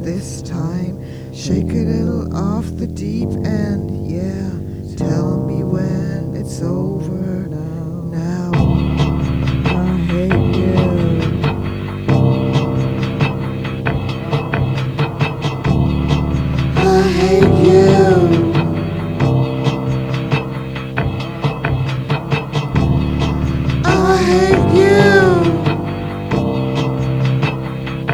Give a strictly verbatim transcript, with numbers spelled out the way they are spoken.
this time. Shake a little off the deep end, yeah. Tell me when it's over now. I hate you. I hate you. I hate you.